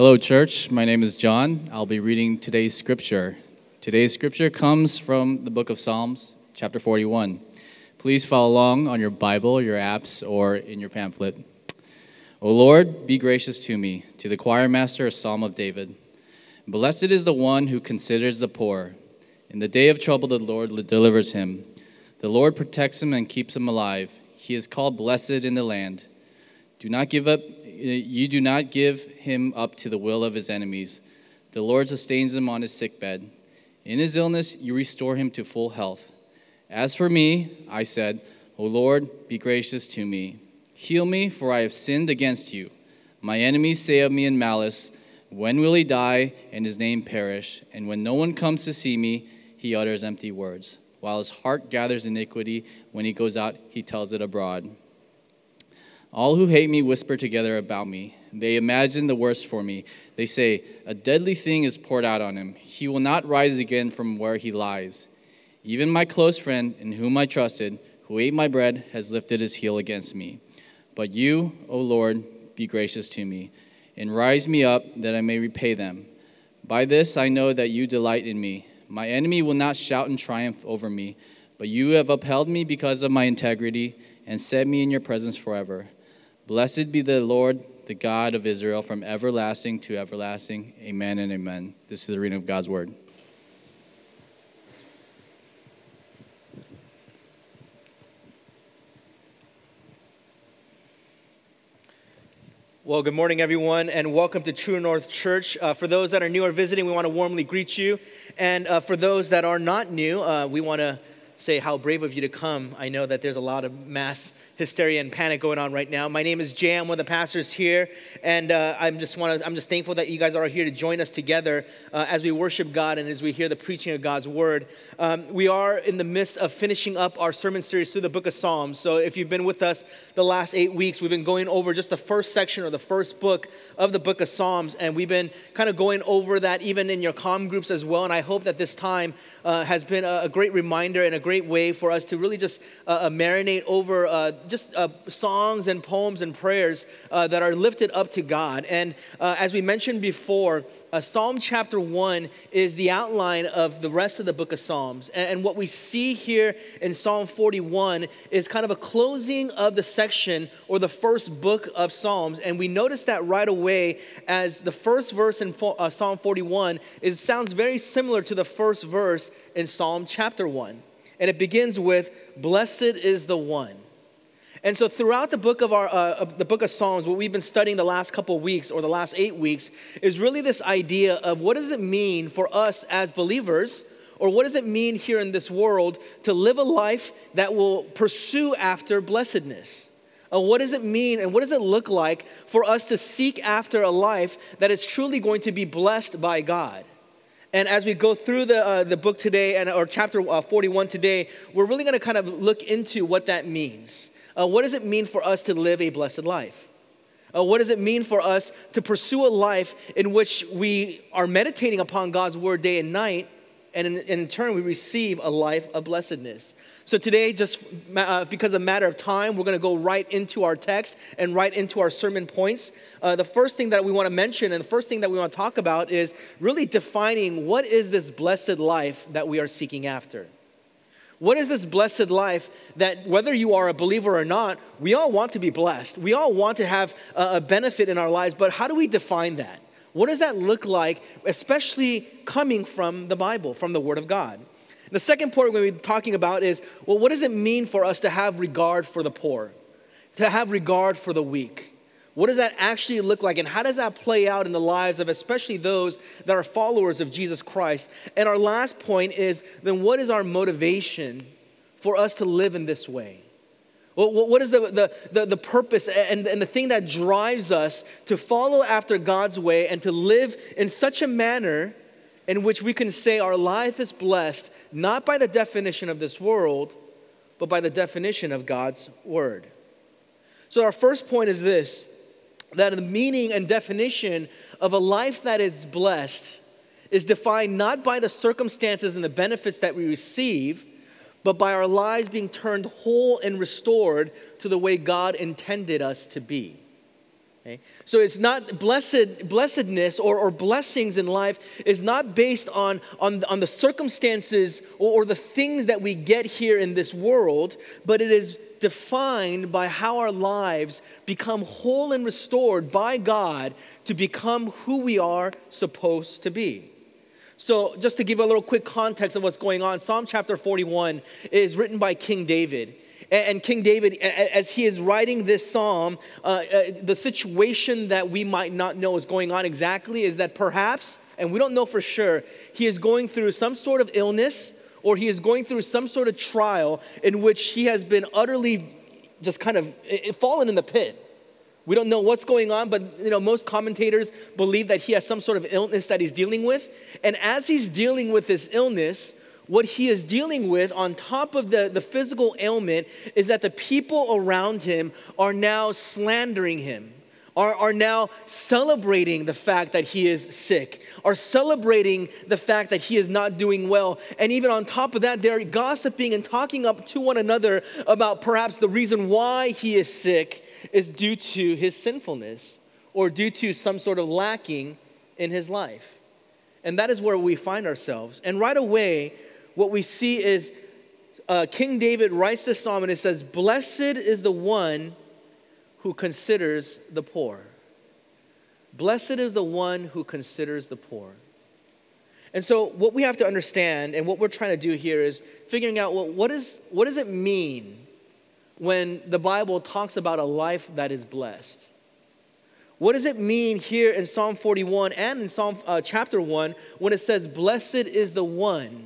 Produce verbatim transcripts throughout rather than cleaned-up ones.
Hello, church. My name is John. I'll be reading today's scripture. Today's scripture comes from the book of Psalms, chapter forty-one. Please follow along on your Bible, your apps, or in your pamphlet. O Lord, be gracious to me, to the choir master, a psalm of David. Blessed is the one who considers the poor. In the day of trouble, the Lord delivers him. The Lord protects him and keeps him alive. He is called blessed in the land. Do not give up. You do not give him up to the will of his enemies. The Lord sustains him on his sickbed. In his illness, you restore him to full health. As for me, I said, O Lord, be gracious to me. Heal me, for I have sinned against you. My enemies say of me in malice, when will he die and his name perish? And when no one comes to see me, he utters empty words. While his heart gathers iniquity, when he goes out, he tells it abroad. All who hate me whisper together about me. They imagine the worst for me. They say, a deadly thing is poured out on him. He will not rise again from where he lies. Even my close friend, in whom I trusted, who ate my bread, has lifted his heel against me. But you, O Lord, be gracious to me, and rise me up that I may repay them. By this I know that you delight in me. My enemy will not shout in triumph over me, but you have upheld me because of my integrity and set me in your presence forever. Blessed be the Lord, the God of Israel, from everlasting to everlasting. Amen and amen. This is the reading of God's word. Well, good morning, everyone, and welcome to True North Church. Uh, for those that are new or visiting, we want to warmly greet you. And uh, for those that are not new, uh, we want to say how brave of you to come. I know that there's a lot of mass hysteria and panic going on right now. My name is Jay. I'm one of the pastors here, and uh, I'm just want to. I'm just thankful that you guys are here to join us together uh, as we worship God and as we hear the preaching of God's word. Um, we are in the midst of finishing up our sermon series through the book of Psalms. So if you've been with us the last eight weeks, we've been going over just the first section or the first book of the book of Psalms, and we've been kind of going over that even in your comm groups as well. And I hope that this time uh, has been a, a great reminder and a great way for us to really just uh, marinate over uh, just uh, songs and poems and prayers uh, that are lifted up to God. And uh, as we mentioned before, uh, Psalm chapter one is the outline of the rest of the book of Psalms. And, and what we see here in Psalm forty-one is kind of a closing of the section or the first book of Psalms. And we notice that right away as the first verse in uh, Psalm forty-one is, sounds very similar to the first verse in Psalm chapter one. And it begins with, blessed is the one. And so throughout the book of our uh, the book of Psalms, what we've been studying the last couple of weeks or the last eight weeks is really this idea of what does it mean for us as believers, or what does it mean here in this world to live a life that will pursue after blessedness? Uh, what does it mean and what does it look like for us to seek after a life that is truly going to be blessed by God? And as we go through the uh, the book today, and or chapter uh, forty-one today, we're really going to kind of look into what that means. Uh, what does it mean for us to live a blessed life? Uh, what does it mean for us to pursue a life in which we are meditating upon God's word day and night, and in, in turn we receive a life of blessedness? So today, just uh, because of a matter of time, we're going to go right into our text and right into our sermon points. Uh, the first thing that we want to mention and the first thing that we want to talk about is really defining what is this blessed life that we are seeking after. What is this blessed life that whether you are a believer or not, we all want to be blessed. We all want to have a benefit in our lives, but how do we define that? What does that look like, especially coming from the Bible, from the Word of God? The second point we're going to be talking about is, well, what does it mean for us to have regard for the poor, to have regard for the weak? What does that actually look like, and how does that play out in the lives of especially those that are followers of Jesus Christ? And our last point is, then what is our motivation for us to live in this way? Well, what is the, the, the, the purpose and, and the thing that drives us to follow after God's way and to live in such a manner in which we can say our life is blessed, not by the definition of this world, but by the definition of God's word? So our first point is this, that the meaning and definition of a life that is blessed is defined not by the circumstances and the benefits that we receive, but by our lives being turned whole and restored to the way God intended us to be. Okay? So it's not blessed, blessedness or, or blessings in life is not based on, on, on the circumstances or, or the things that we get here in this world, but it is defined by how our lives become whole and restored by God to become who we are supposed to be. So just to give a little quick context of what's going on, Psalm chapter forty-one is written by King David. And King David, as he is writing this psalm, uh, uh, the situation that we might not know is going on exactly is that perhaps, and we don't know for sure, he is going through some sort of illness or he is going through some sort of trial in which he has been utterly just kind of fallen in the pit. We don't know what's going on, but you know, most commentators believe that he has some sort of illness that he's dealing with. And as he's dealing with this illness, what he is dealing with on top of the, the physical ailment is that the people around him are now slandering him, are, are now celebrating the fact that he is sick, are celebrating the fact that he is not doing well. And even on top of that, they're gossiping and talking up to one another about perhaps the reason why he is sick is due to his sinfulness or due to some sort of lacking in his life. And that is where we find ourselves. And right away, what we see is uh, King David writes this psalm and it says, "Blessed is the one who considers the poor." Blessed is the one who considers the poor. And so what we have to understand and what we're trying to do here is figuring out, well, what, is, what does it mean when the Bible talks about a life that is blessed? What does it mean here in Psalm forty-one and in Psalm uh, chapter one when it says, "Blessed is the one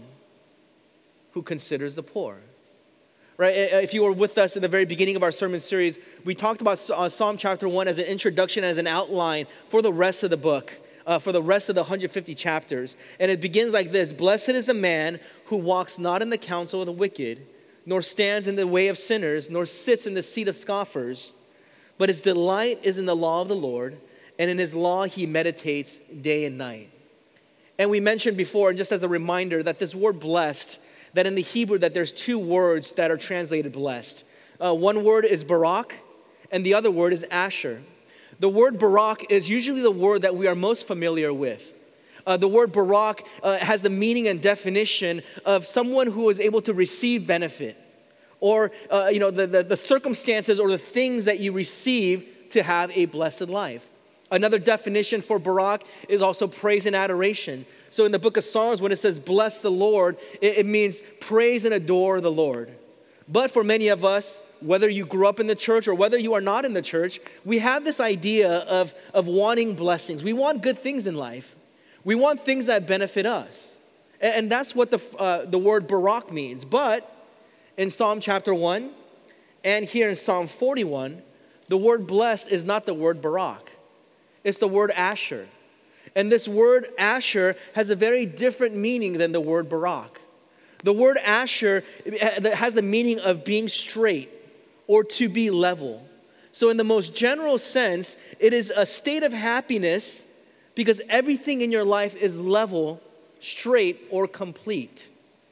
who considers the poor"? Right? If you were with us in the very beginning of our sermon series, we talked about Psalm chapter one as an introduction, as an outline for the rest of the book, uh, for the rest of the one hundred fifty chapters. And it begins like this: "Blessed is the man who walks not in the counsel of the wicked, nor stands in the way of sinners, nor sits in the seat of scoffers. But his delight is in the law of the Lord, and in his law he meditates day and night." And we mentioned before, just as a reminder, that this word blessed, that in the Hebrew that there's two words that are translated blessed. Uh, one word is barak, and the other word is asher. The word barak is usually the word that we are most familiar with. Uh, the word barak uh, has the meaning and definition of someone who is able to receive benefit, or uh, you know the, the, the circumstances or the things that you receive to have a blessed life. Another definition for barak is also praise and adoration. So in the book of Psalms, when it says bless the Lord, it, it means praise and adore the Lord. But for many of us, whether you grew up in the church or whether you are not in the church, we have this idea of, of wanting blessings. We want good things in life. We want things that benefit us. And, and that's what the, uh, the word barak means. But in Psalm chapter one and here in Psalm forty-one, the word blessed is not the word barak. It's the word asher. And this word asher has a very different meaning than the word barak. The word asher has the meaning of being straight or to be level. So in the most general sense, it is a state of happiness because everything in your life is level, straight, or complete.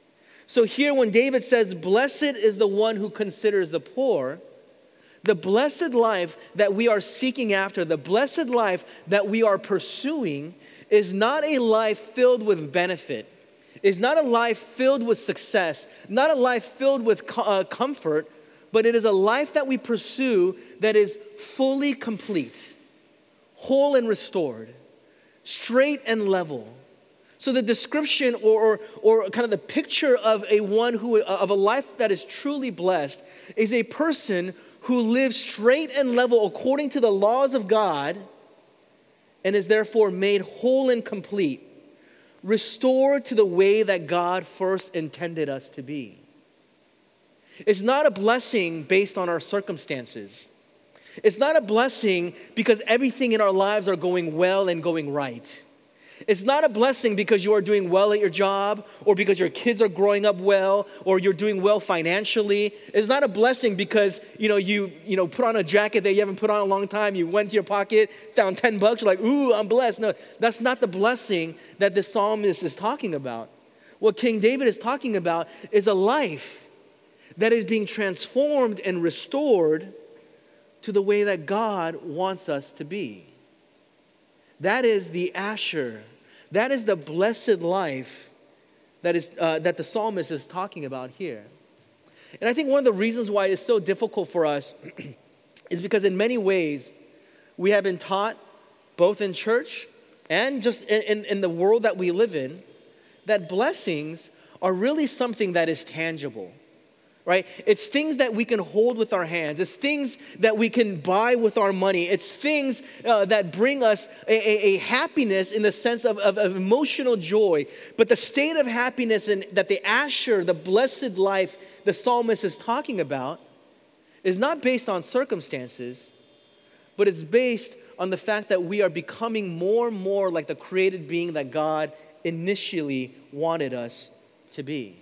So here when David says, "Blessed is the one who considers the poor," the blessed life that we are seeking after, the blessed life that we are pursuing is not a life filled with benefit, is not a life filled with success, not a life filled with uh, comfort, but it is a life that we pursue that is fully complete, whole and restored, straight and level. So the description or, or, or kind of the picture of a one who of a life that is truly blessed is a person who lives straight and level according to the laws of God and is therefore made whole and complete, restored to the way that God first intended us to be. It's not a blessing based on our circumstances. It's not a blessing because everything in our lives are going well and going right. It's not a blessing because you are doing well at your job or because your kids are growing up well or you're doing well financially. It's not a blessing because, you know, you, you know, put on a jacket that you haven't put on in a long time. You went to your pocket, found ten bucks. You're like, ooh, I'm blessed. No, that's not the blessing that the psalmist is talking about. What King David is talking about is a life that is being transformed and restored to the way that God wants us to be. That is the Asher. That is the blessed life that is uh, that the psalmist is talking about here. And I think one of the reasons why it's so difficult for us is because in many ways we have been taught, both in church and just in, in, in the world that we live in, that blessings are really something that is tangible. Right? It's things that we can hold with our hands. It's things that we can buy with our money. It's things uh, that bring us a, a, a happiness in the sense of, of, of emotional joy. But the state of happiness in, that the Asher, the blessed life the psalmist is talking about, is not based on circumstances, but it's based on the fact that we are becoming more and more like the created being that God initially wanted us to be.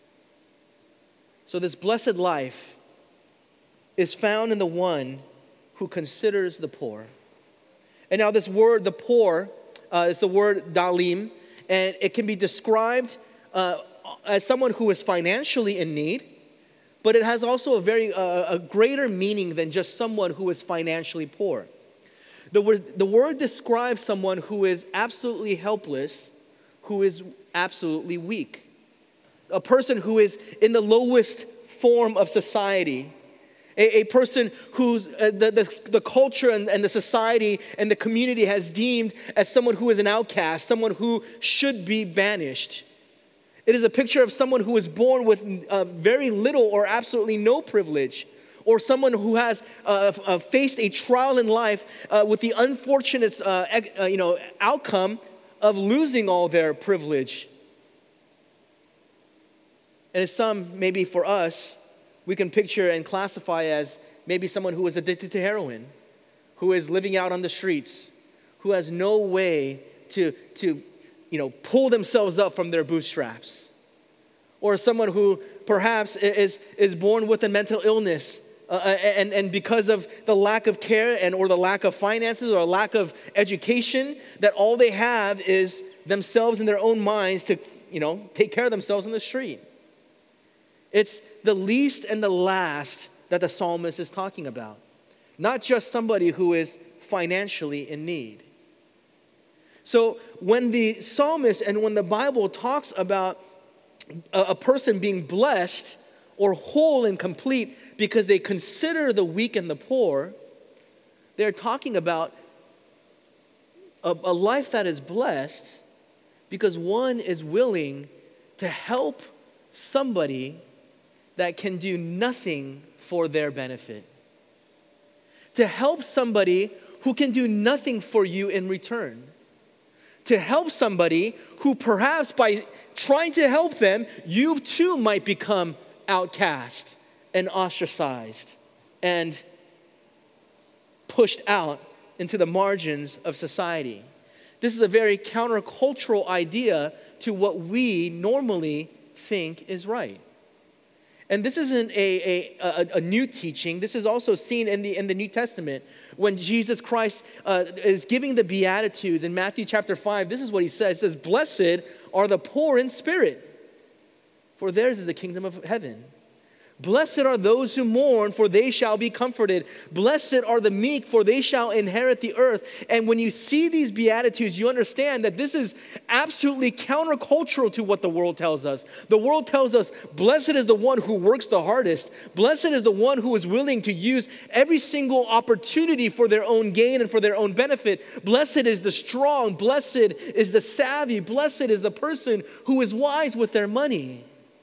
So this blessed life is found in the one who considers the poor. And now this word, the poor, uh, is the word dalim, and it can be described uh, as someone who is financially in need, but it has also a very uh, a greater meaning than just someone who is financially poor. The word, the word describes someone who is absolutely helpless, who is absolutely weak. A person who is in the lowest form of society. A, a person who's uh, the, the, the culture and, and the society and the community has deemed as someone who is an outcast, someone who should be banished. It is a picture of someone who is born with uh, very little or absolutely no privilege, or someone who has uh, uh, faced a trial in life uh, with the unfortunate uh, uh, you know, outcome of losing all their privilege. And as some, maybe for us, we can picture and classify as maybe someone who is addicted to heroin, who is living out on the streets, who has no way to, to you know, pull themselves up from their bootstraps. Or someone who perhaps is, is born with a mental illness, uh, and, and because of the lack of care and or the lack of finances or a lack of education, that all they have is themselves and their own minds to, you know, take care of themselves in the street. It's the least and the last that the psalmist is talking about. Not just somebody who is financially in need. So when the psalmist and when the Bible talks about a, a person being blessed or whole and complete because they consider the weak and the poor, they're talking about a, a life that is blessed because one is willing to help somebody that can do nothing for their benefit. To help somebody who can do nothing for you in return. To help somebody who perhaps by trying to help them, you too might become outcast and ostracized and pushed out into the margins of society. This is a very countercultural idea to what we normally think is right. And this isn't a, a, a, a new teaching. This is also seen in the, in the New Testament. When Jesus Christ uh, is giving the Beatitudes in Matthew chapter five, this is what he says. He says, "Blessed are the poor in spirit, for theirs is the kingdom of heaven. Blessed are those who mourn, for they shall be comforted. Blessed are the meek, for they shall inherit the earth." And when you see these Beatitudes, you understand that this is absolutely countercultural to what the world tells us. The world tells us, blessed is the one who works the hardest. Blessed is the one who is willing to use every single opportunity for their own gain and for their own benefit. Blessed is the strong. Blessed is the savvy. Blessed is the person who is wise with their money.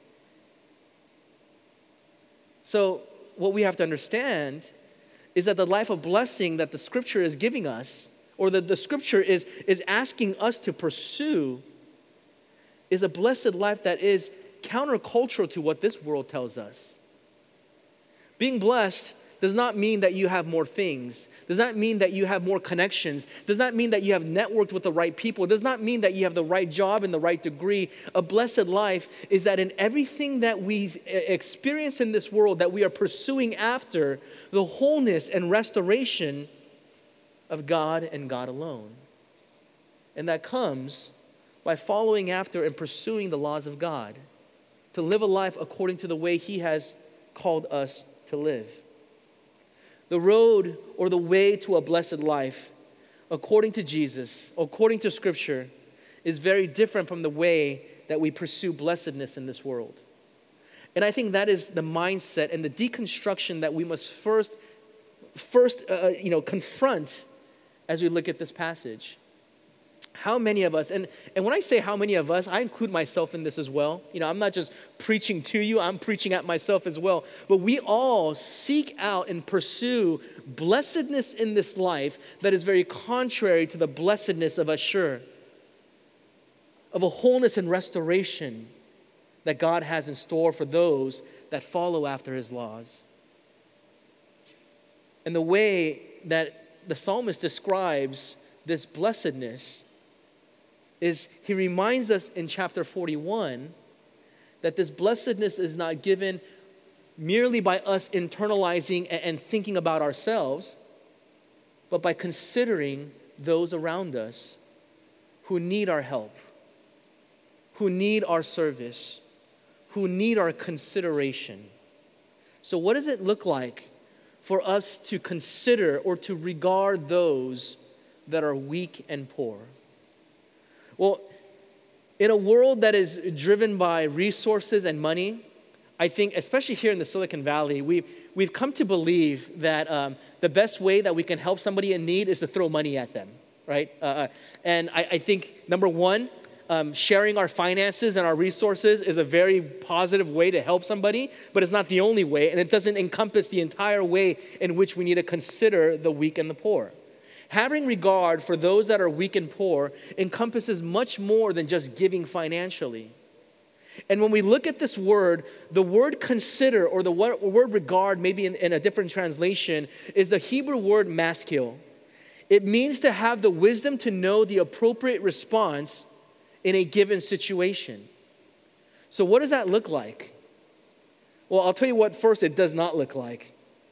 So what we have to understand is that the life of blessing that the scripture is giving us, or that the scripture is, is asking us to pursue, is a blessed life that is countercultural to what this world tells us. Being blessed does not mean that you have more things, does not mean that you have more connections, does not mean that you have networked with the right people, does not mean that you have the right job and the right degree. A blessed life is that in everything that we experience in this world, that we are pursuing after the wholeness and restoration of God and God alone. And that comes by following after and pursuing the laws of God, to live a life according to the way He has called us to live. the road or the way to a blessed life, according to Jesus, according to Scripture, is very different from the way that we pursue blessedness in this world. And I think that is the mindset and the deconstruction that we must first, first uh, you know, confront as we look at this passage. How many of us, and, and when I say how many of us, I include myself in this as well. You know, I'm not just preaching to you, I'm preaching at myself as well. But we all seek out and pursue blessedness in this life that is very contrary to the blessedness of Ashur, of a wholeness and restoration that God has in store for those that follow after his laws. And the way that the psalmist describes this blessedness is he reminds us in chapter forty-one that this blessedness is not given merely by us internalizing and thinking about ourselves, but by considering those around us who need our help, who need our service, who need our consideration. So what does it look like for us to consider or to regard those that are weak and poor? Well, in a world that is driven by resources and money, I think, especially here in the Silicon Valley, we've, we've come to believe that um, the best way that we can help somebody in need is to throw money at them, right? Uh, and I, I think, number one, um, sharing our finances and our resources is a very positive way to help somebody, but it's not the only way, and it doesn't encompass the entire way in which we need to consider the weak and the poor. Having regard for those that are weak and poor encompasses much more than just giving financially. And when we look at this word, the word consider or the word regard, maybe in, in a different translation, is the Hebrew word maskil. It means to have the wisdom to know the appropriate response in a given situation. So what does that look like? Well, I'll tell you what first it does not look like.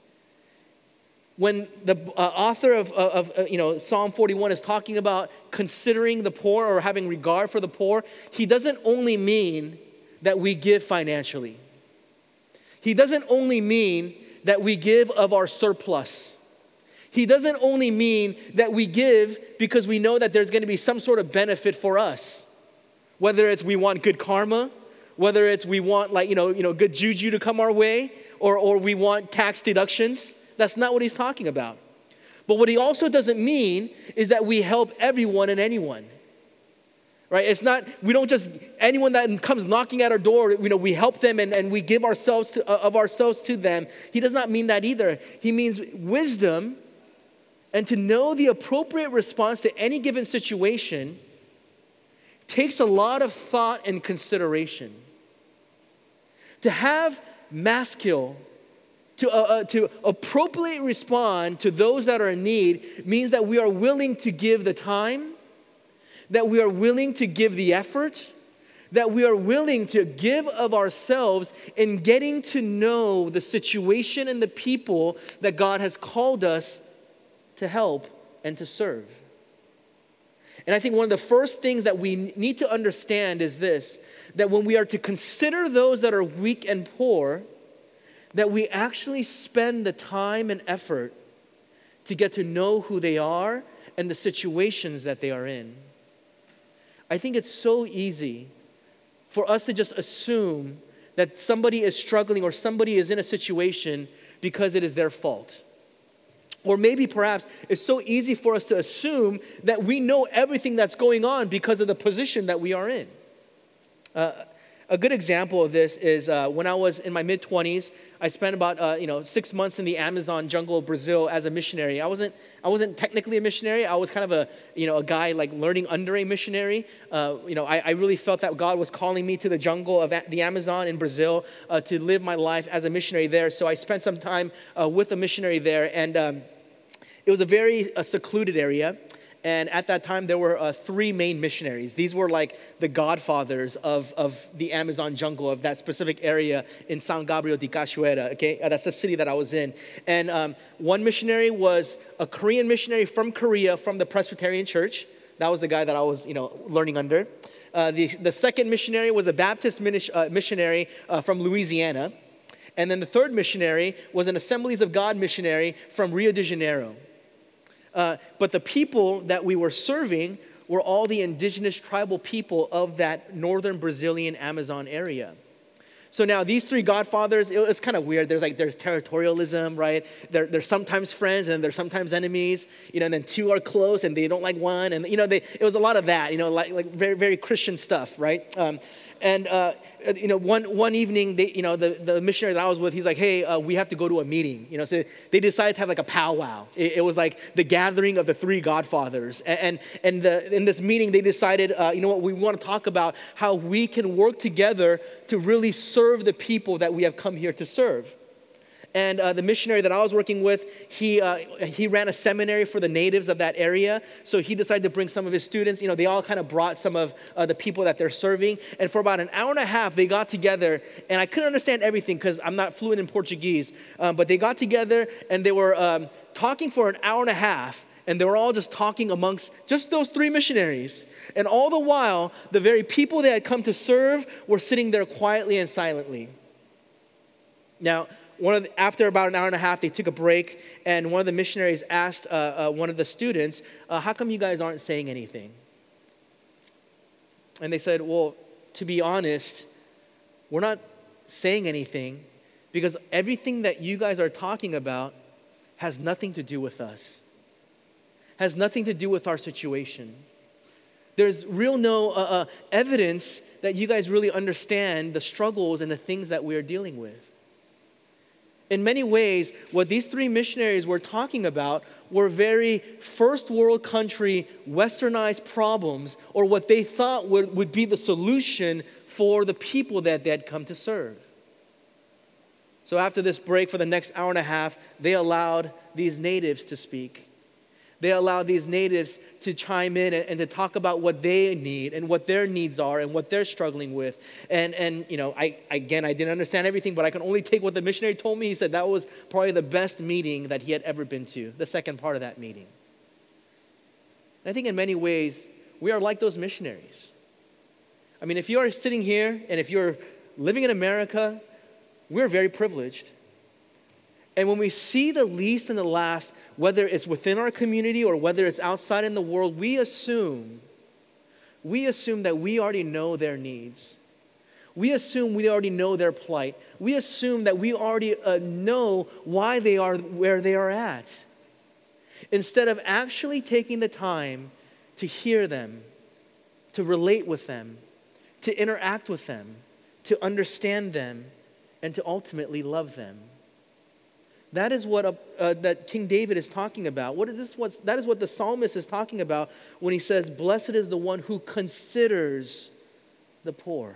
When the uh, author of, of, of you know, Psalm forty-one is talking about considering the poor or having regard for the poor, he doesn't only mean that we give financially. He doesn't only mean that we give of our surplus. He doesn't only mean that we give because we know that there's going to be some sort of benefit for us. Whether it's we want good karma, whether it's we want like, you know, you know, good juju to come our way, or, or we want tax deductions. That's not what he's talking about. But what he also doesn't mean is that we help everyone and anyone. Right? It's not, we don't just, anyone that comes knocking at our door, you know, we help them and, and we give ourselves to, uh, of ourselves to them. He does not mean that either. He means wisdom and to know the appropriate response to any given situation takes a lot of thought and consideration. To have maskil, To, uh, uh, to appropriately respond to those that are in need means that we are willing to give the time, that we are willing to give the effort, that we are willing to give of ourselves in getting to know the situation and the people that God has called us to help and to serve. And I think one of the first things that we need to understand is this, that when we are to consider those that are weak and poor, that we actually spend the time and effort to get to know who they are and the situations that they are in. I think it's so easy for us to just assume that somebody is struggling or somebody is in a situation because it is their fault. Or maybe perhaps it's so easy for us to assume that we know everything that's going on because of the position that we are in. Uh, A good example of this is uh, when I was in my mid-twenties, I spent about uh, you know six months in the Amazon jungle of Brazil as a missionary. I wasn't I wasn't technically a missionary. I was kind of a you know a guy like learning under a missionary. Uh, you know I, I really felt that God was calling me to the jungle of the Amazon in Brazil uh, to live my life as a missionary there. So I spent some time uh, with a missionary there, and um, it was a very uh, secluded area. And at that time, there were uh, three main missionaries. These were like the godfathers of, of the Amazon jungle, of that specific area in São Gabriel de Cachoeira, okay? Uh, that's the city that I was in. And um, one missionary was a Korean missionary from Korea, from the Presbyterian Church. That was the guy that I was, you know, learning under. Uh, the, the second missionary was a Baptist uh, missionary uh, from Louisiana. And then the third missionary was an Assemblies of God missionary from Rio de Janeiro. Uh, but the people that we were serving were all the indigenous tribal people of that northern Brazilian Amazon area. So now these three godfathers, it was kind of weird. There's like, there's territorialism, right? They're, they're sometimes friends and they're sometimes enemies, you know, and then two are close and they don't like one. And, you know, they, it was a lot of that, you know, like, like very, very Christian stuff, right? Um, and, uh, you know, one, one evening, they, you know, the, the missionary that I was with, he's like, hey, uh, we have to go to a meeting. You know, so they decided to have like a powwow. It, it was like the gathering of the three godfathers. And, and, and the, in this meeting, they decided, uh, you know what, we want to talk about how we can work together to really serve the people that we have come here to serve. And uh, the missionary that I was working with, he uh, he ran a seminary for the natives of that area. So he decided to bring some of his students. You know, they all kind of brought some of uh, the people that they're serving. And for about an hour and a half, they got together. And I couldn't understand everything because I'm not fluent in Portuguese. Um, but they got together and they were um, talking for an hour and a half. And they were all just talking amongst just those three missionaries. And all the while, the very people they had come to serve were sitting there quietly and silently. Now, One of the, after about an hour and a half, they took a break, and one of the missionaries asked uh, uh, one of the students, uh, how come you guys aren't saying anything? And they said, well, to be honest, we're not saying anything because everything that you guys are talking about has nothing to do with us, has nothing to do with our situation. There's real no uh, uh, evidence that you guys really understand the struggles and the things that we are dealing with. In many ways, what these three missionaries were talking about were very first world country, westernized problems, or what they thought would, would be the solution for the people that they had come to serve. So after this break for the next hour and a half, they allowed these natives to speak. They allowed these natives to chime in and, and to talk about what they need and what their needs are and what they're struggling with. And, and you know, I again, I didn't understand everything, but I can only take what the missionary told me. He said that was probably the best meeting that he had ever been to, the second part of that meeting. And I think in many ways, we are like those missionaries. I mean, if you are sitting here and if you're living in America, we're very privileged. And when we see the least and the last, whether it's within our community or whether it's outside in the world, we assume, we assume that we already know their needs. We assume we already know their plight. We assume that we already uh, know why they are where they are at. Instead of actually taking the time to hear them, to relate with them, to interact with them, to understand them, and to ultimately love them. That is what uh, uh, that King David is talking about. What is this? What's, that is what the psalmist is talking about when he says, "Blessed is the one who considers the poor."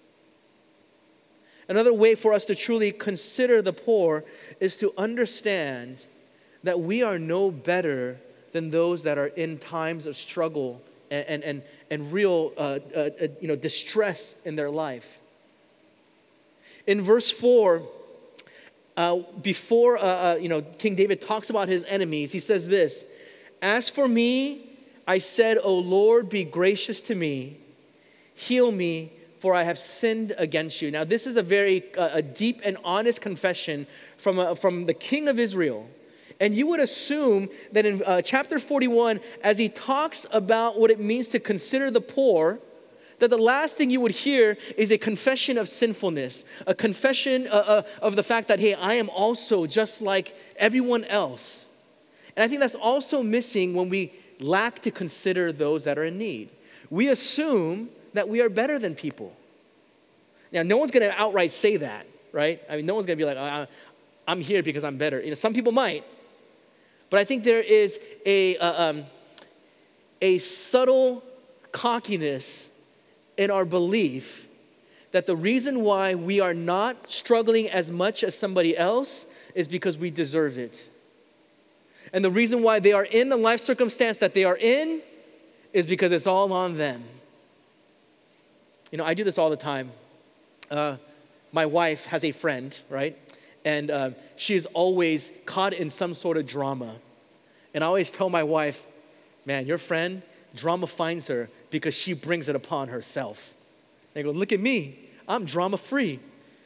Another way for us to truly consider the poor is to understand that we are no better than those that are in times of struggle and and and, and real uh, uh, uh, you know distress in their life. In verse four. Uh, before uh, uh, you know, King David talks about his enemies, he says this: "As for me, I said, O Lord, be gracious to me. Heal me, for I have sinned against you." Now, this is a very uh, a deep and honest confession from, uh, from the king of Israel. And you would assume that in uh, chapter forty-one, as he talks about what it means to consider the poor, that the last thing you would hear is a confession of sinfulness, a confession uh, uh, of the fact that, hey, I am also just like everyone else. And I think that's also missing when we lack to consider those that are in need. We assume that we are better than people. Now, no one's going to outright say that, right? I mean, no one's going to be like, oh, I'm here because I'm better. You know, some people might. But I think there is a, uh, um, a subtle cockiness in our belief that the reason why we are not struggling as much as somebody else is because we deserve it. And the reason why they are in the life circumstance that they are in is because it's all on them. You know, I do this all the time. Uh, my wife has a friend, right? And uh, she is always caught in some sort of drama. And I always tell my wife, man, your friend, drama finds her because she brings it upon herself. They go, look at me, I'm drama free.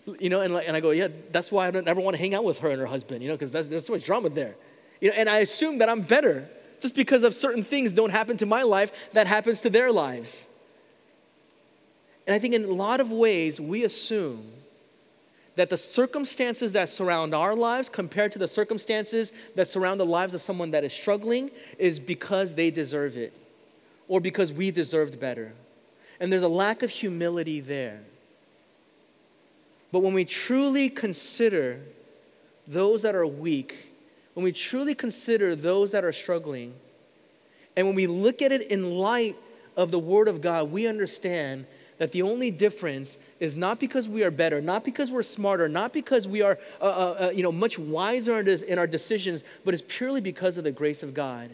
You know, and, like, and I go, yeah, that's why I don't ever want to hang out with her and her husband, you know, because there's so much drama there. You know, and I assume that I'm better just because of certain things don't happen to my life that happens to their lives. And I think in a lot of ways, we assume that the circumstances that surround our lives compared to the circumstances that surround the lives of someone that is struggling is because they deserve it or because we deserved better. And there's a lack of humility there. But when we truly consider those that are weak, when we truly consider those that are struggling, and when we look at it in light of the Word of God, we understand that the only difference is not because we are better, not because we're smarter, not because we are uh, uh, you know, much wiser in our decisions, but it's purely because of the grace of God.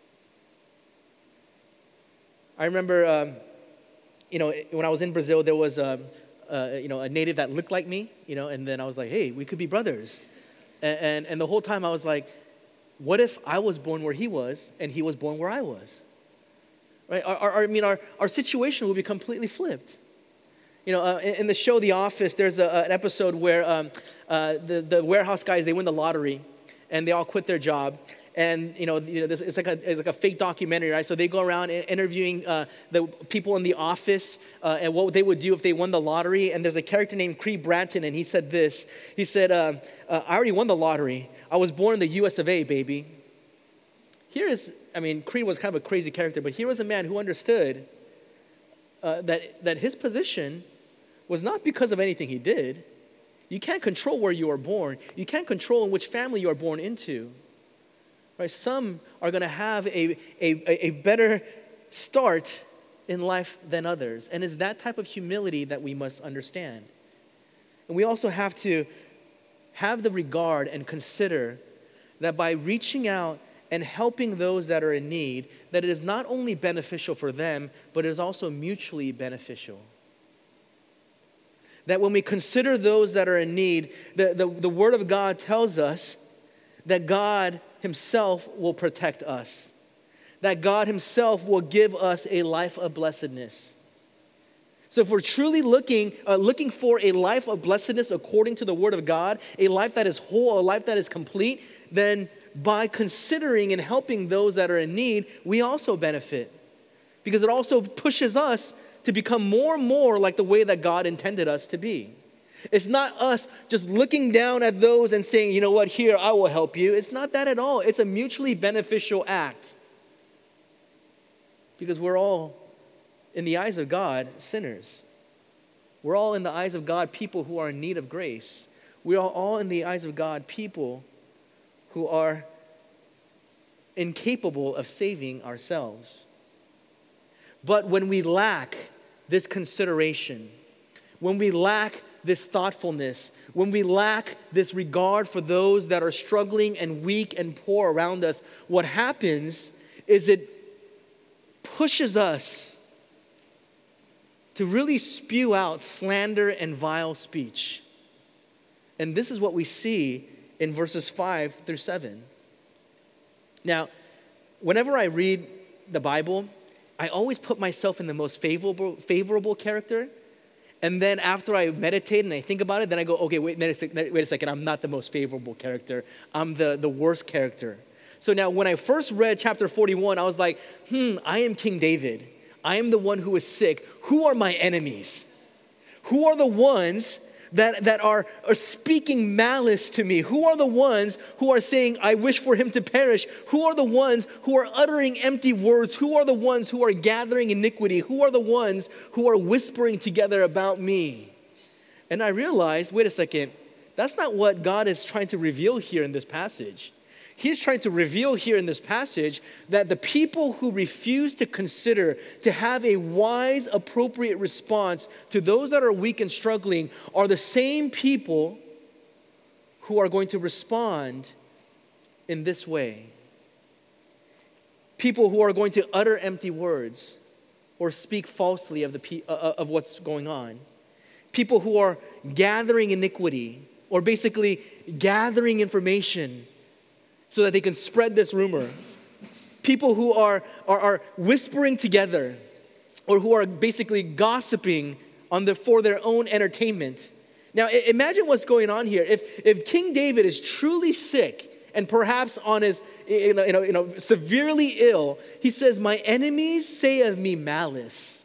I remember, um, you know, when I was in Brazil, there was a, uh, you know, a native that looked like me, you know, and then I was like, hey, we could be brothers. And, and, and the whole time I was like, what if I was born where he was and he was born where I was? Right? Our, our, I mean, our, our situation will be completely flipped. You know, uh, in, in the show The Office, there's a, an episode where um, uh, the, the warehouse guys, they win the lottery, and they all quit their job. And, you know, you know this, it's, like a, it's like a fake documentary, right? So they go around interviewing uh, the people in the office uh, and what they would do if they won the lottery. And there's a character named Creed Bratton, and he said this. He said, uh, uh, I already won the lottery. I was born in the U S of A, baby. Here is, I mean, Creed was kind of a crazy character, but here was a man who understood uh, that, that his position was not because of anything he did. You can't control where you are born. You can't control in which family you are born into. Right? Some are going to have a, a, a better start in life than others. And it's that type of humility that we must understand. And we also have to have the regard and consider that by reaching out and helping those that are in need, that it is not only beneficial for them, but it is also mutually beneficial. That when we consider those that are in need, the, the, the Word of God tells us that God Himself will protect us. That God Himself will give us a life of blessedness. So if we're truly looking, uh, looking for a life of blessedness according to the Word of God, a life that is whole, a life that is complete, then by considering and helping those that are in need, we also benefit. Because it also pushes us to become more and more like the way that God intended us to be. It's not us just looking down at those and saying, you know what, here, I will help you. It's not that at all. It's a mutually beneficial act. Because we're all, in the eyes of God, sinners. We're all, in the eyes of God, people who are in need of grace. We are all, in the eyes of God, people who are incapable of saving ourselves. But when we lack this consideration, when we lack this thoughtfulness, when we lack this regard for those that are struggling and weak and poor around us, what happens is it pushes us to really spew out slander and vile speech. And this is what we see in verses five through seven. Now, whenever I read the Bible, I always put myself in the most favorable, favorable character. And then after I meditate and I think about it, then I go, okay, wait, wait, a, second, wait a second, I'm not the most favorable character. I'm the, the worst character. So now when I first read chapter forty-one, I was like, hmm, I am King David. I am the one who is sick. Who are my enemies? Who are the ones that, that are, are speaking malice to me? Who are the ones who are saying, I wish for him to perish? Who are the ones who are uttering empty words? Who are the ones who are gathering iniquity? Who are the ones who are whispering together about me? And I realized, wait a second, that's not what God is trying to reveal here in this passage. He's trying to reveal here in this passage that the people who refuse to consider, to have a wise, appropriate response to those that are weak and struggling are the same people who are going to respond in this way. People who are going to utter empty words or speak falsely of, the, uh, of what's going on. People who are gathering iniquity or basically gathering information so that they can spread this rumor. People who are, are, are whispering together or who are basically gossiping on the, for their own entertainment. Now, I- imagine what's going on here. If, if King David is truly sick and perhaps on his, you know, you know, you know, severely ill, he says, my enemies say of me malice,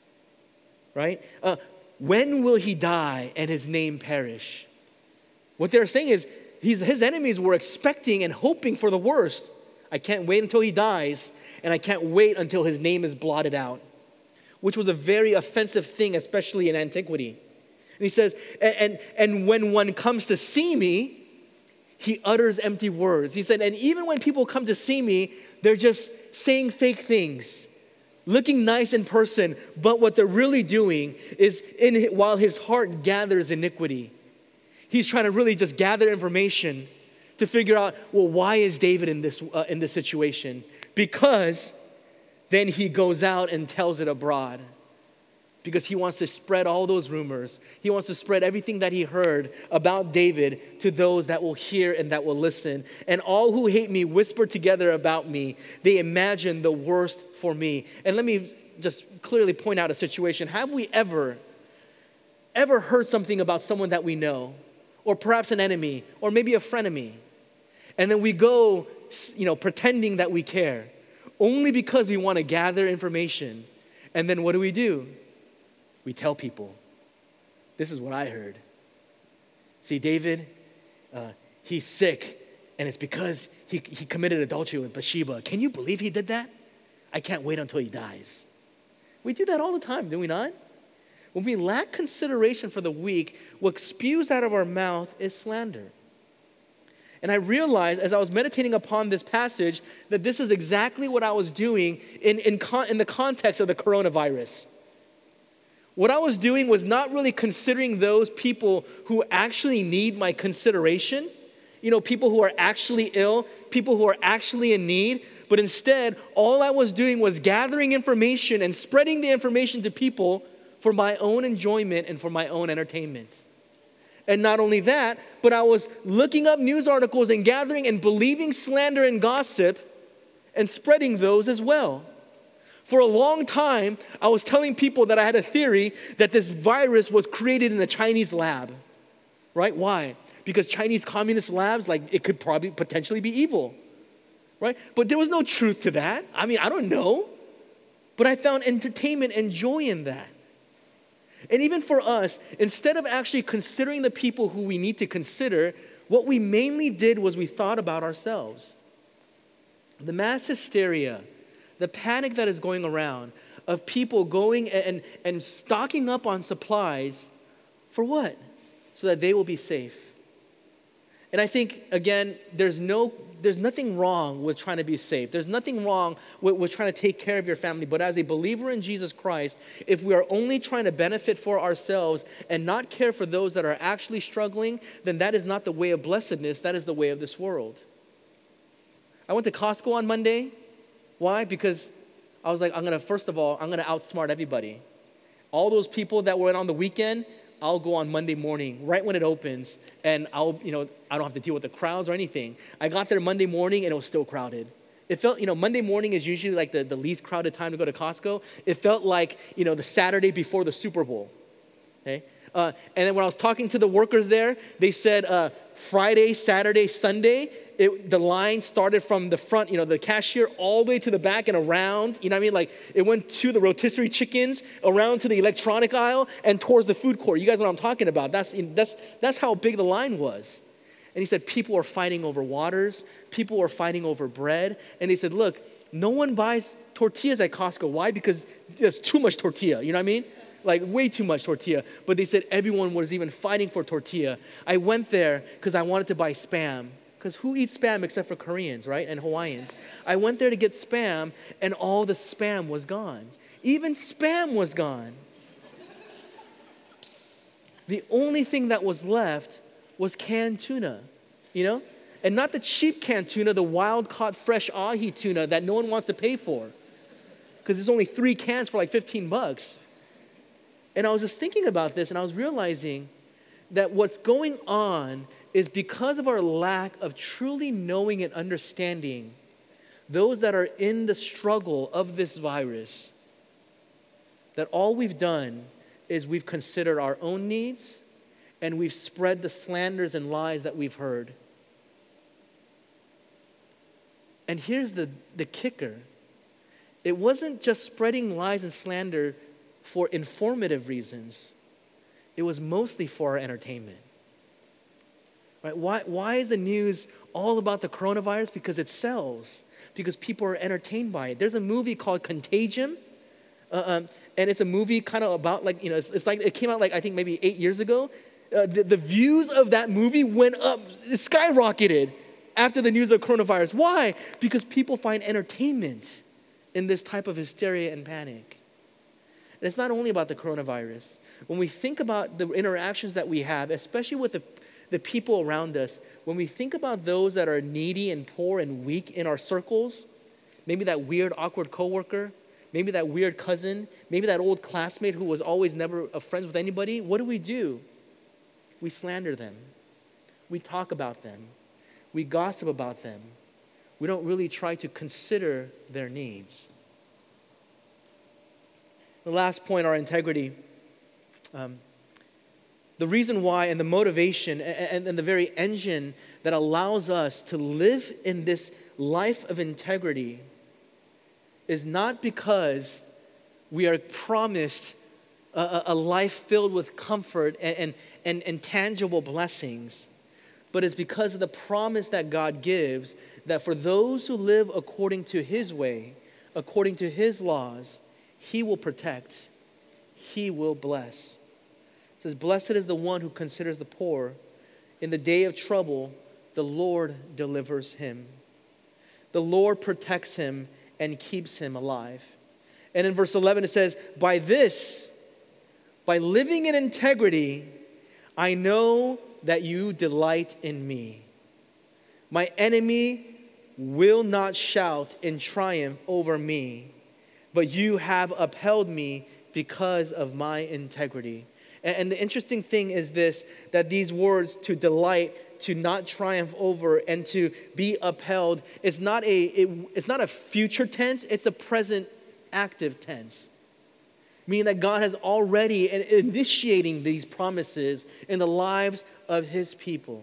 right? Uh, when will he die and his name perish? What they're saying is he's, his enemies were expecting and hoping for the worst. I can't wait until he dies, and I can't wait until his name is blotted out, which was a very offensive thing, especially in antiquity. And he says, and, and, and when one comes to see me, he utters empty words. He said, and even when people come to see me, they're just saying fake things, looking nice in person, but what they're really doing is, in while his heart gathers iniquity, he's trying to really just gather information to figure out, well, why is David in this uh, in this situation? Because then he goes out and tells it abroad. Because he wants to spread all those rumors. He wants to spread everything that he heard about David to those that will hear and that will listen. And all who hate me whisper together about me. They imagine the worst for me. And let me just clearly point out a situation. Have we ever, ever heard something about someone that we know? Or perhaps an enemy, or maybe a frenemy? And then we go, you know, pretending that we care. Only because we want to gather information. And then what do we do? We tell people, this is what I heard. See, David, uh, he's sick, and it's because he, he committed adultery with Bathsheba. Can you believe he did that? I can't wait until he dies. We do that all the time, do we not? When we lack consideration for the weak, what spews out of our mouth is slander. And I realized as I was meditating upon this passage that this is exactly what I was doing in, in, con- in the context of the coronavirus. What I was doing was not really considering those people who actually need my consideration, you know, people who are actually ill, people who are actually in need, but instead, all I was doing was gathering information and spreading the information to people for my own enjoyment and for my own entertainment. And not only that, but I was looking up news articles and gathering and believing slander and gossip and spreading those as well. For a long time, I was telling people that I had a theory that this virus was created in a Chinese lab, right? Why? Because Chinese communist labs, like, it could probably potentially be evil, right? But there was no truth to that. I mean, I don't know. But I found entertainment and joy in that. And even for us, instead of actually considering the people who we need to consider, what we mainly did was we thought about ourselves. The mass hysteria, the panic that is going around of people going and, and stocking up on supplies for what? So that they will be safe. And I think, again, there's no, there's nothing wrong with trying to be safe. There's nothing wrong with, with trying to take care of your family. But as a believer in Jesus Christ, if we are only trying to benefit for ourselves and not care for those that are actually struggling, then that is not the way of blessedness. That is the way of this world. I went to Costco on Monday. Why? Because I was like, I'm going to, first of all, I'm going to outsmart everybody. All those people that were in on the weekend, I'll go on Monday morning, right when it opens, and I'll, you know, I don't have to deal with the crowds or anything. I got there Monday morning, and it was still crowded. It felt, you know, Monday morning is usually like the, the least crowded time to go to Costco. It felt like, you know, the Saturday before the Super Bowl, okay? Uh, and then when I was talking to the workers there, they said uh, Friday, Saturday, Sunday, It, the line started from the front, you know, the cashier, all the way to the back and around, you know what I mean? Like, it went to the rotisserie chickens, around to the electronic aisle, and towards the food court. You guys know what I'm talking about. That's, that's, that's how big the line was. And he said people were fighting over waters. People were fighting over bread. And they said, look, no one buys tortillas at Costco. Why? Because there's too much tortilla, you know what I mean? Like, way too much tortilla. But they said everyone was even fighting for tortilla. I went there because I wanted to buy Spam. Because who eats Spam except for Koreans, right? And Hawaiians. I went there to get Spam, and all the Spam was gone. Even Spam was gone. The only thing that was left was canned tuna, you know? And not the cheap canned tuna, the wild-caught fresh ahi tuna that no one wants to pay for. Because there's only three cans for like fifteen bucks. And I was just thinking about this, and I was realizing that what's going on is because of our lack of truly knowing and understanding those that are in the struggle of this virus, that all we've done is we've considered our own needs and we've spread the slanders and lies that we've heard. And here's the, the kicker. It wasn't just spreading lies and slander for informative reasons. It was mostly for our entertainment. Right? Why, why is the news all about the coronavirus? Because it sells. Because people are entertained by it. There's a movie called Contagion. Uh, um, and it's a movie kind of about like, you know, it's, it's like, it came out like, I think maybe eight years ago. Uh, the, the views of that movie went up, it skyrocketed after the news of coronavirus. Why? Because people find entertainment in this type of hysteria and panic. And it's not only about the coronavirus. When we think about the interactions that we have, especially with the, the people around us, when we think about those that are needy and poor and weak in our circles, maybe that weird, awkward coworker, maybe that weird cousin, maybe that old classmate who was always never friends with anybody, what do we do? We slander them. We talk about them. We gossip about them. We don't really try to consider their needs. The last point, our integrity. Um, the reason why and the motivation and, and the very engine that allows us to live in this life of integrity is not because we are promised a, a life filled with comfort and, and, and, and tangible blessings, but it's because of the promise that God gives that for those who live according to His way, according to His laws, He will protect, He will bless. It says, blessed is the one who considers the poor. In the day of trouble, the Lord delivers him. The Lord protects him and keeps him alive. And in verse eleven it says, by this, by living in integrity, I know that you delight in me. My enemy will not shout in triumph over me, but you have upheld me because of my integrity. And, and the interesting thing is this, that these words, to delight, to not triumph over, and to be upheld, is not a, it, it's not a future tense, it's a present active tense. Meaning that God has already initiating these promises in the lives of His people.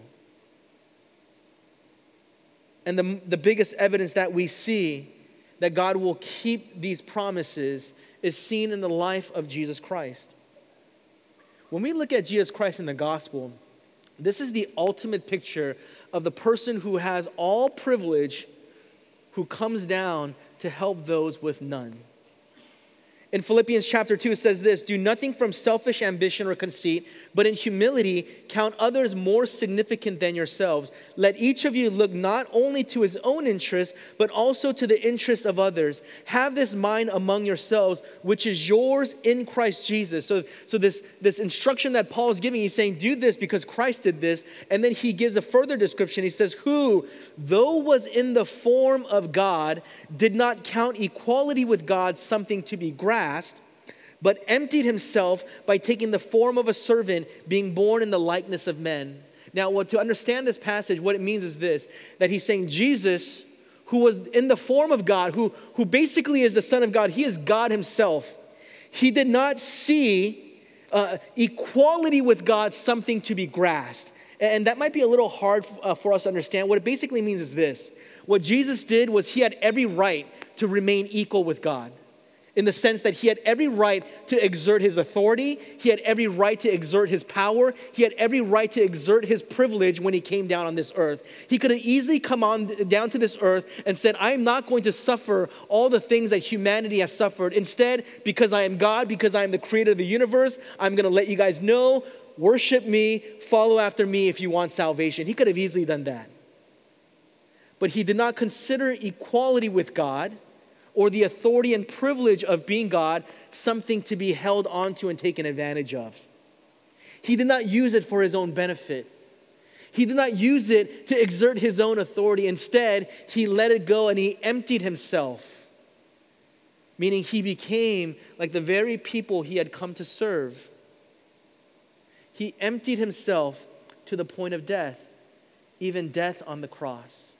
And the, the biggest evidence that we see that God will keep these promises is seen in the life of Jesus Christ. When we look at Jesus Christ in the gospel, this is the ultimate picture of the person who has all privilege, who comes down to help those with none. In Philippians chapter two, it says this, do nothing from selfish ambition or conceit, but in humility count others more significant than yourselves. Let each of you look not only to his own interests, but also to the interests of others. Have this mind among yourselves, which is yours in Christ Jesus. So, so this, this instruction that Paul is giving, he's saying, do this because Christ did this. And then he gives a further description. He says, who, though was in the form of God, did not count equality with God something to be grasped, but emptied himself by taking the form of a servant, being born in the likeness of men. Now, what, to understand this passage, what it means is this, that he's saying Jesus, who was in the form of God, who, who basically is the Son of God, he is God himself. He did not see uh, equality with God something to be grasped. And that might be a little hard uh, for us to understand. What it basically means is this. What Jesus did was he had every right to remain equal with God, in the sense that he had every right to exert his authority. He had every right to exert his power. He had every right to exert his privilege when he came down on this earth. He could have easily come on down to this earth and said, I'm not going to suffer all the things that humanity has suffered. Instead, because I am God, because I am the creator of the universe, I'm going to let you guys know, worship me, follow after me if you want salvation. He could have easily done that. But he did not consider equality with God or the authority and privilege of being God something to be held onto and taken advantage of. He did not use it for his own benefit. He did not use it to exert his own authority. Instead, he let it go and he emptied himself, meaning he became like the very people he had come to serve. He emptied himself to the point of death, even death on the cross.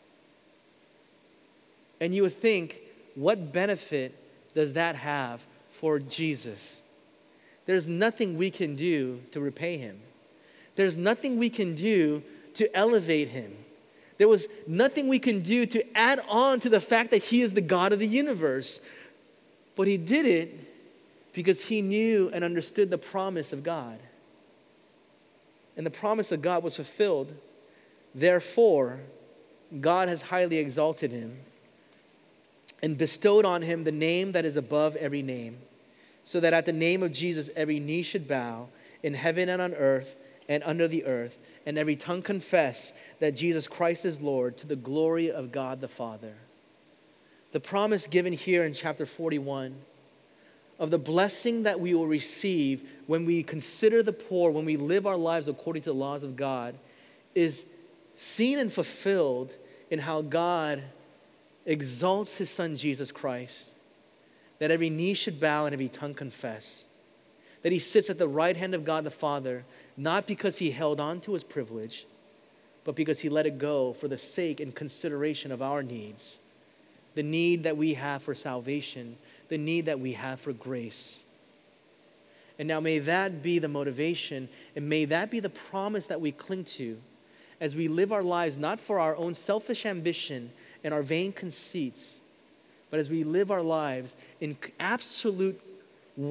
And you would think, what benefit does that have for Jesus? There's nothing we can do to repay him. there's nothing we can do to elevate him. There was nothing we can do to add on to the fact that he is the God of the universe. But he did it because he knew and understood the promise of God. And the promise of God was fulfilled. Therefore, God has highly exalted him and bestowed on him the name that is above every name, so that at the name of Jesus every knee should bow in heaven and on earth and under the earth, and every tongue confess that Jesus Christ is Lord, to the glory of God the Father. The promise given here in chapter forty-one of the blessing that we will receive when we consider the poor, when we live our lives according to the laws of God, is seen and fulfilled in how God exalts his Son Jesus Christ, that every knee should bow and every tongue confess, that he sits at the right hand of God the Father, not because he held on to his privilege, but because he let it go for the sake and consideration of our needs, the need that we have for salvation, the need that we have for grace. And now may that be the motivation, and may that be the promise that we cling to as we live our lives not for our own selfish ambition and our vain conceits, but as we live our lives in absolute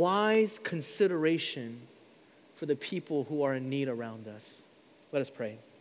wise consideration for the people who are in need around us. Let us pray.